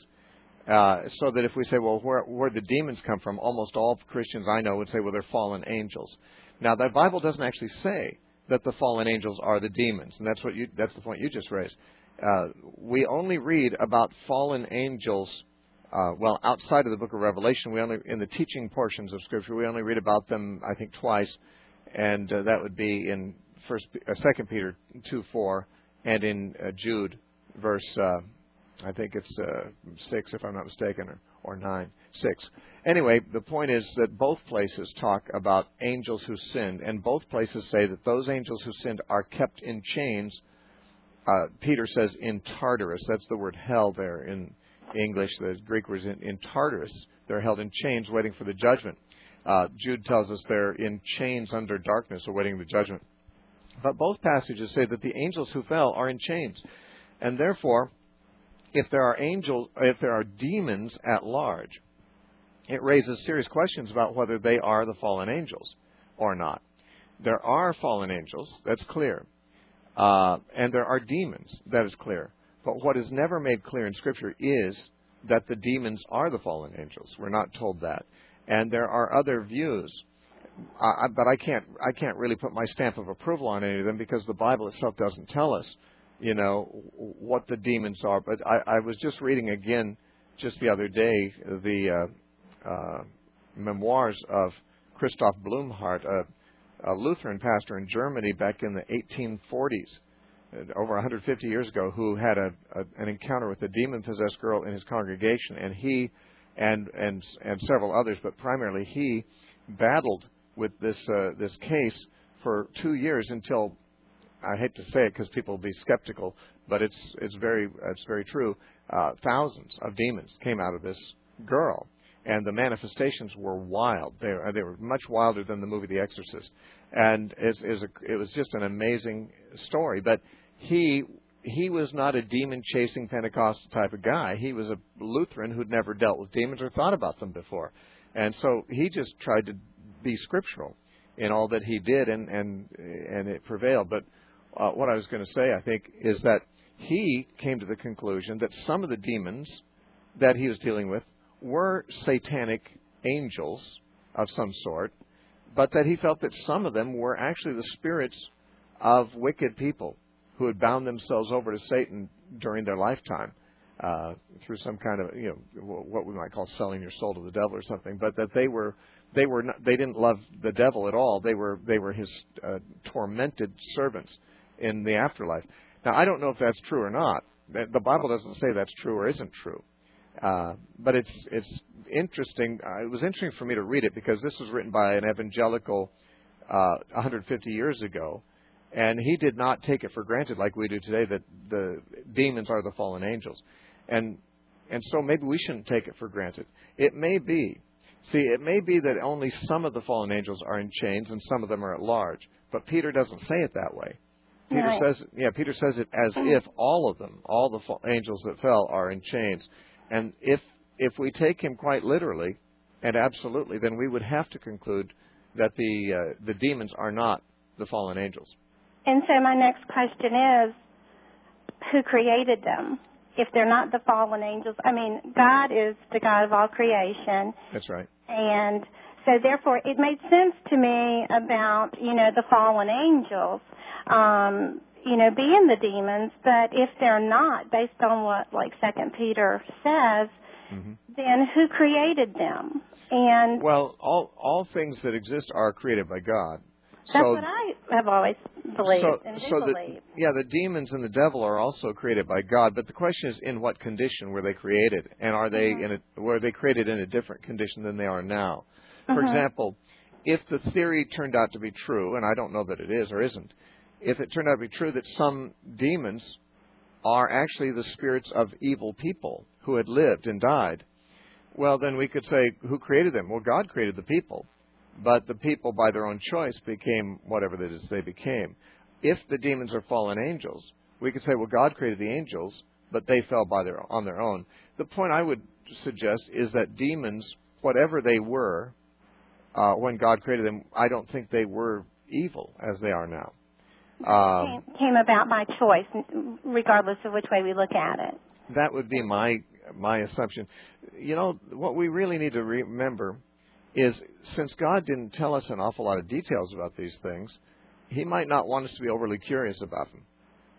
Uh, so that if we say, well, where where the demons come from, almost all Christians I know would say, well, they're fallen angels. Now, the Bible doesn't actually say that the fallen angels are the demons, and that's what you that's the point you just raised. Uh, we only read about fallen angels, uh, well, outside of the book of Revelation. We only in the teaching portions of Scripture we only read about them, I think, twice, and uh, that would be in First, uh, Second Peter two four, and in uh, Jude, verse. Uh, I think it's uh, six, if I'm not mistaken, or, or nine, six. Anyway, the point is that both places talk about angels who sinned, and both places say that those angels who sinned are kept in chains. Uh, Peter says in Tartarus. That's the word hell there in English. The Greek word is in, in Tartarus. They're held in chains waiting for the judgment. Uh, Jude tells us they're in chains under darkness awaiting the judgment. But both passages say that the angels who fell are in chains, and therefore, if there are angels, if there are demons at large, it raises serious questions about whether they are the fallen angels or not. There are fallen angels, that's clear, uh, and there are demons, that is clear. But what is never made clear in Scripture is that the demons are the fallen angels. We're not told that, and there are other views. Uh, but I can't, I can't really put my stamp of approval on any of them because the Bible itself doesn't tell us, you know, what the demons are. But I, I was just reading again just the other day the uh, uh, memoirs of Christoph Blumhardt, a, a Lutheran pastor in Germany back in the eighteen forties, over one hundred fifty years ago, who had a, a, an encounter with a demon-possessed girl in his congregation. And he and, and, and several others, but primarily he, battled with this uh, this case for two years until, I hate to say it because people will be skeptical, but it's it's very it's very true. Uh, thousands of demons came out of this girl, and the manifestations were wild. They they were much wilder than the movie The Exorcist, and it's, it's a, it was just an amazing story. But he he was not a demon chasing Pentecostal type of guy. He was a Lutheran who'd never dealt with demons or thought about them before, and so he just tried to be scriptural in all that he did, and and and it prevailed. But uh, what I was going to say, I think, is that he came to the conclusion that some of the demons that he was dealing with were satanic angels of some sort, but that he felt that some of them were actually the spirits of wicked people who had bound themselves over to Satan during their lifetime uh, through some kind of, you know, what we might call selling your soul to the devil or something, but that they were They were not, they didn't love the devil at all. They were they were his uh, tormented servants in the afterlife. Now, I don't know if that's true or not. The Bible doesn't say that's true or isn't true. Uh, but it's it's interesting. Uh, it was interesting for me to read it because this was written by an evangelical uh, one hundred fifty years ago, and he did not take it for granted like we do today that the demons are the fallen angels, and and so maybe we shouldn't take it for granted. It may be. See, it may be that only some of the fallen angels are in chains and some of them are at large, but Peter doesn't say it that way. Peter right. says, yeah, Peter says it as if all of them, all the fa- angels that fell, are in chains. And if if we take him quite literally and absolutely, then we would have to conclude that the uh, the demons are not the fallen angels. And so my next question is, who created them? If they're not the fallen angels, I mean, God is the God of all creation. That's right. And so therefore it made sense to me about, you know, the fallen angels, um, you know, being the demons, but if they're not, based on what, like, Second Peter says, mm-hmm. then who created them? And well, all all things that exist are created by God. That's so, what I have always believed so, and do so the, believe. Yeah, the demons and the devil are also created by God, but the question is, in what condition were they created, and are they mm-hmm. in a, were they created in a different condition than they are now? For mm-hmm. example, if the theory turned out to be true, and I don't know that it is or isn't, if it turned out to be true that some demons are actually the spirits of evil people who had lived and died, well, then we could say, who created them? Well, God created the people. but the people, by their own choice, became whatever it is they became. If the demons are fallen angels, we could say, well, God created the angels, but they fell by their on their own. The point I would suggest is that demons, whatever they were, uh, when God created them, I don't think they were evil as they are now. Um, came, came about by choice, regardless of which way we look at it. That would be my my assumption. You know, what we really need to remember is, since God didn't tell us an awful lot of details about these things, He might not want us to be overly curious about them.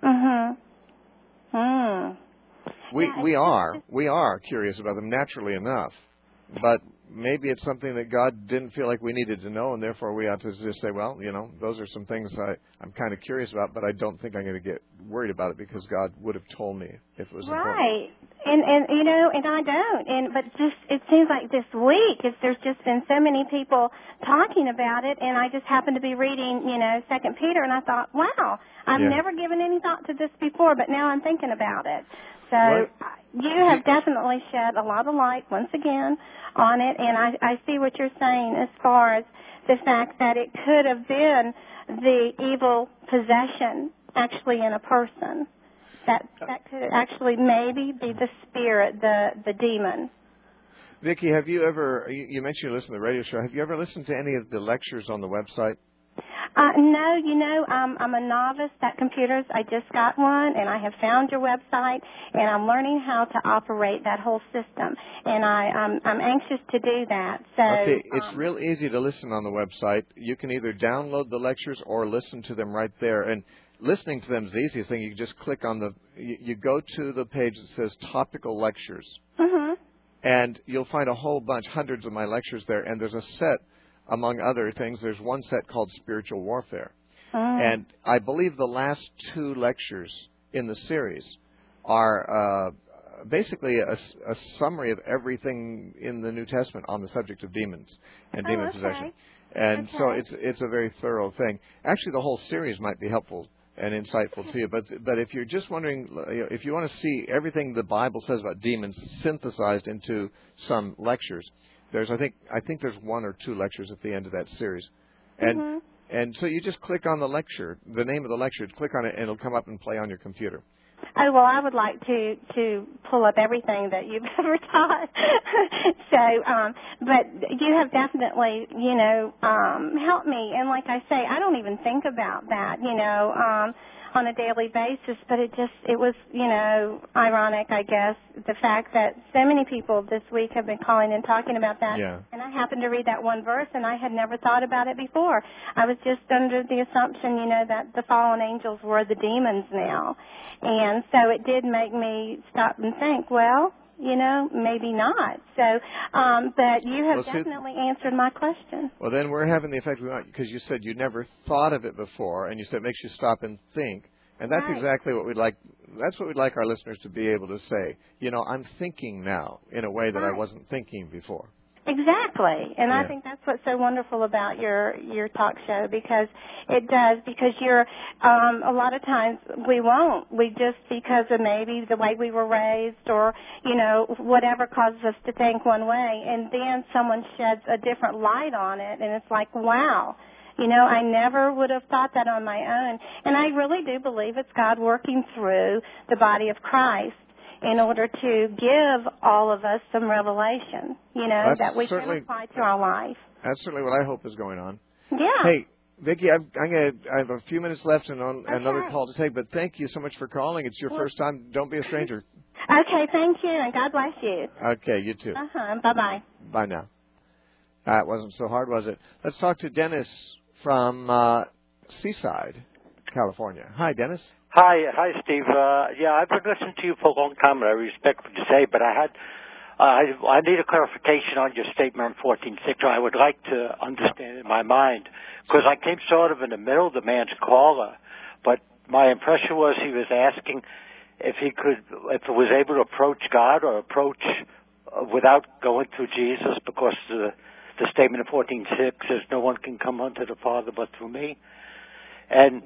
Mm-hmm. Mm. We Yeah, we are we are curious about them naturally enough, but maybe it's something that God didn't feel like we needed to know, and therefore we ought to just say, well, you know, those are some things I, I'm kind of curious about, but I don't think I'm going to get worried about it because God would have told me if it was right. important. Right, and and you know, and I don't, and but just it seems like this week, if there's just been so many people talking about it, and I just happened to be reading, you know, Second Peter, and I thought, wow, I've Yeah. never given any thought to this before, but now I'm thinking about it. So What? you have definitely shed a lot of light once again on it, and I, I see what you're saying as far as the fact that it could have been the evil possession actually in a person. That that could actually maybe be the spirit, the the demon. Vicki, have you ever, you, you mentioned you listen to the radio show, have you ever listened to any of the lectures on the website? Uh, no, you know, um, I'm a novice at computers. I just got one, and I have found your website, and I'm learning how to operate that whole system. And I, um, I'm anxious to do that. So, okay, it's um, real easy to listen on the website. You can either download the lectures or listen to them right there. And listening to them is the easiest thing. You just click on the, you, you go to the page that says Topical Lectures, mm-hmm. and you'll find a whole bunch, hundreds of my lectures there, and there's a set. Among other things, there's one set called Spiritual Warfare. Oh. And I believe the last two lectures in the series are uh, basically a, a summary of everything in the New Testament on the subject of demons and Oh, demon okay. possession. And Okay. so it's it's a very thorough thing. Actually, the whole series might be helpful and insightful to you. But but if you're just wondering, if you want to see everything the Bible says about demons synthesized into some lectures, There's, I think, I think there's one or two lectures at the end of that series, and Mm-hmm. and so you just click on the lecture, the name of the lecture, click on it, and it'll come up and play on your computer. Oh, well, I would like to, to pull up everything that you've ever taught. so, um, but you have definitely, you know, um, helped me. And like I say, I don't even think about that, you know, um, on a daily basis, but it just, it was, you know, ironic, I guess, the fact that so many people this week have been calling and talking about that. Yeah. And I happened to read that one verse, and I had never thought about it before. I was just under the assumption, you know, that the fallen angels were the demons now. And so it did make me stop and think, well, you know, maybe not. So, um, but you have Well, see, definitely answered my question. Well, then we're having the effect we want, because you said you never thought of it before, and you said it makes you stop and think. And that's Right. exactly what we'd like. That's what we'd like our listeners to be able to say. You know, I'm thinking now in a way that Right. I wasn't thinking before. Exactly, and Yeah. I think that's what's so wonderful about your your talk show, because it does, because you're um, a lot of times we won't, we just, because of maybe the way we were raised, or you know, whatever causes us to think one way, and then someone sheds a different light on it, and it's like, wow. You know, I never would have thought that on my own, and I really do believe it's God working through the body of Christ in order to give all of us some revelation, you know, That's that we can certainly- apply to our life. That's certainly what I hope is going on. Yeah. Hey, Vicki, I'm, I'm gonna, I have a few minutes left and on Okay. another call to take, but thank you so much for calling. It's your Well- first time. Don't be a stranger. Okay, thank you, and God bless you. Okay, you too. Uh-huh. Bye-bye. Bye now. That wasn't so hard, was it? Let's talk to Dennis from uh, Seaside, California. Hi, Dennis. Hi, hi, Steve. Uh, yeah, I've been listening to you for a long time, and I respect what you say, but I had, uh, I, I need a clarification on your statement on fourteen six. I would like to understand it in my mind, because I came sort of in the middle of the man's caller, but my impression was he was asking if he could, if he was able to approach God or approach uh, without going through Jesus, because the, the statement of fourteen six says, no one can come unto the Father but through me. And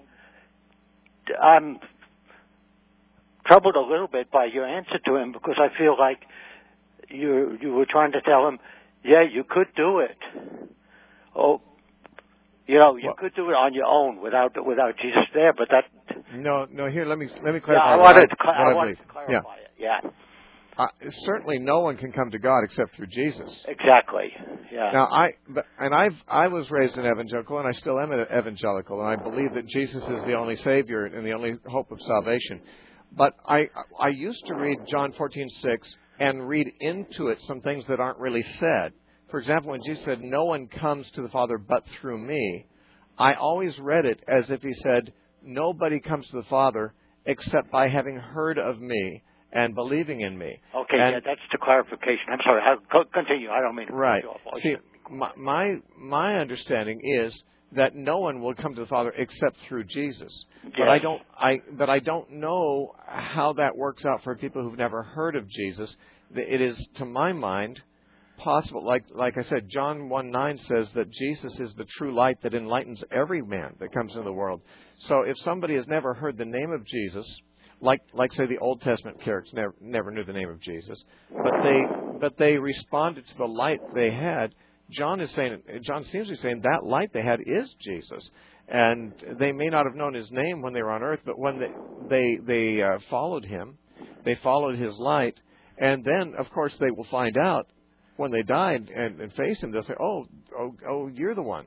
I'm troubled a little bit by your answer to him, because I feel like you you were trying to tell him, yeah, you could do it, oh, you know, you well, could do it on your own without without Jesus there, but that. No, no. Here, let me let me clarify. Yeah, I wanted, I, to, cl- I wanted to clarify yeah. it. Yeah. Uh, certainly, no one can come to God except through Jesus. Exactly. Yeah. Now, I but, and I've I was raised an evangelical, and I still am an evangelical, and I believe that Jesus is the only Savior and the only hope of salvation. But I I used to read John fourteen six and read into it some things that aren't really said. For example, when Jesus said, "No one comes to the Father but through me," I always read it as if he said, "Nobody comes to the Father except by having heard of me and believing in me." Okay, and, yeah, that's the clarification. I'm sorry. I'll continue. I don't mean to right. cut you off. See, my, my my understanding is that no one will come to the Father except through Jesus. Yes. But I don't I but I don't know how that works out for people who've never heard of Jesus. It is, to my mind, possible. Like like I said, John one nine says that Jesus is the true light that enlightens every man that comes into the world. So if somebody has never heard the name of Jesus, like like say the Old Testament characters never never knew the name of Jesus, but they but they responded to the light they had. John is saying John seems to be saying that light they had is Jesus, and they may not have known his name when they were on earth, but when they they they uh, followed him, they followed his light, and then of course they will find out when they die and, and, and face him. They'll say, "Oh, oh, oh, you're the one."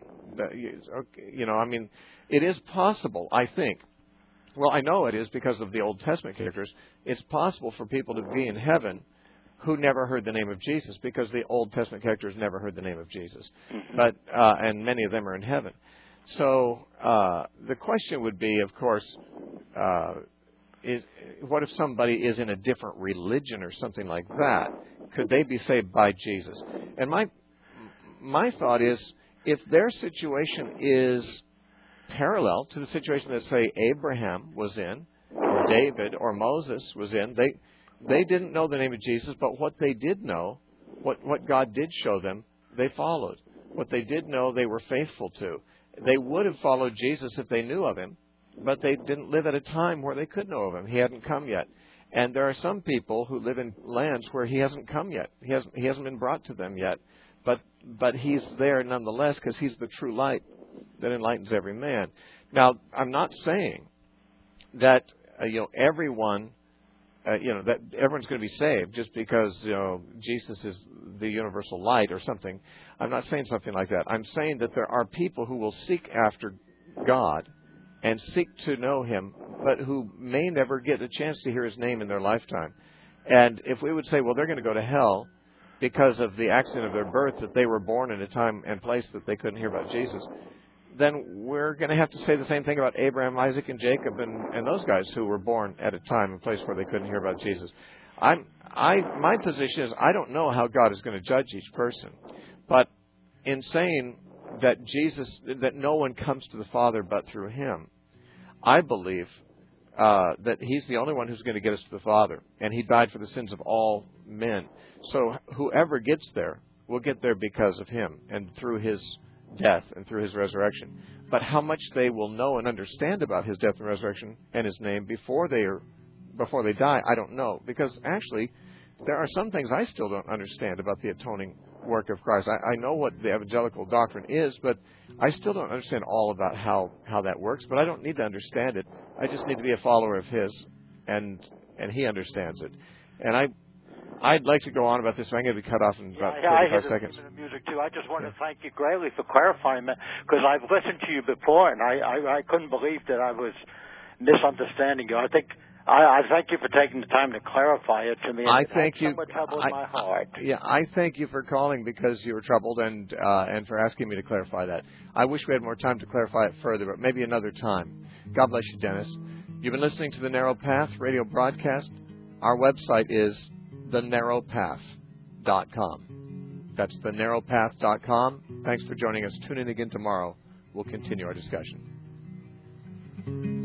You know, I mean, it is possible, I think. Well, I know it is because of the Old Testament characters. It's possible for people to be in heaven who never heard the name of Jesus because the Old Testament characters never heard the name of Jesus. But uh, and many of them are in heaven. So uh, the question would be, of course, uh, is, what if somebody is in a different religion or something like that? Could they be saved by Jesus? And my my thought is, if their situation is parallel to the situation that, say, Abraham was in, or David, or Moses was in. They they didn't know the name of Jesus, but what they did know, what, what God did show them, they followed. What they did know, they were faithful to. They would have followed Jesus if they knew of him, but they didn't live at a time where they could know of him. He hadn't come yet. And there are some people who live in lands where he hasn't come yet. He hasn't, he hasn't been brought to them yet. But, but he's there nonetheless because he's the true light that enlightens every man. Now, I'm not saying that uh, you know everyone, uh, you know that everyone's going to be saved just because you know Jesus is the universal light or something. I'm not saying something like that. I'm saying that there are people who will seek after God and seek to know him, but who may never get a chance to hear his name in their lifetime. And if we would say, well, they're going to go to hell because of the accident of their birth, that they were born in a time and place that they couldn't hear about Jesus, then we're going to have to say the same thing about Abraham, Isaac, and Jacob, and, and those guys who were born at a time and place where they couldn't hear about Jesus. I'm, I, my position is I don't know how God is going to judge each person, but in saying that Jesus, that no one comes to the Father but through him, I believe uh, that he's the only one who's going to get us to the Father, and he died for the sins of all men. So whoever gets there will get there because of him and through his death and through his resurrection. But how much they will know and understand about his death and resurrection and his name before they are before they die, I don't know. Because actually, there are some things I still don't understand about the atoning work of Christ. I, I know what the evangelical doctrine is, but I still don't understand all about how, how that works. But I don't need to understand it. I just need to be a follower of his, and and he understands it. And I I'd like to go on about this, but I'm going to be cut off in about yeah, thirty-five I seconds. The music too. I just want to thank you greatly for clarifying that, because I've listened to you before, and I, I, I couldn't believe that I was misunderstanding you. I think I, I thank you for taking the time to clarify it to me. I it thank you. Somewhat troubled I, my heart. I, yeah, I thank you for calling because you were troubled and uh, and for asking me to clarify that. I wish we had more time to clarify it further, but maybe another time. God bless you, Dennis. You've been listening to the Narrow Path radio broadcast. Our website is the narrow path dot com. That's the narrow path dot com. Thanks for joining us. Tune in again tomorrow. We'll continue our discussion.